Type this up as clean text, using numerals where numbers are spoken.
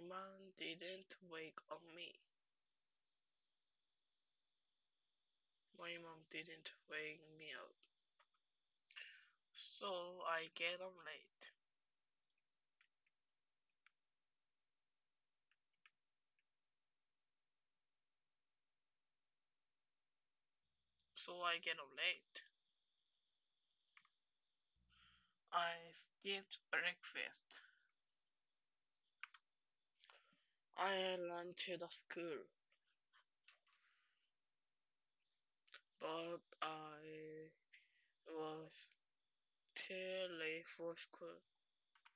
mom didn't wake on me. My mom didn't wake me up. So I get up late. So I get up late. I skipped breakfast. I ran to the school, but I was too late for school.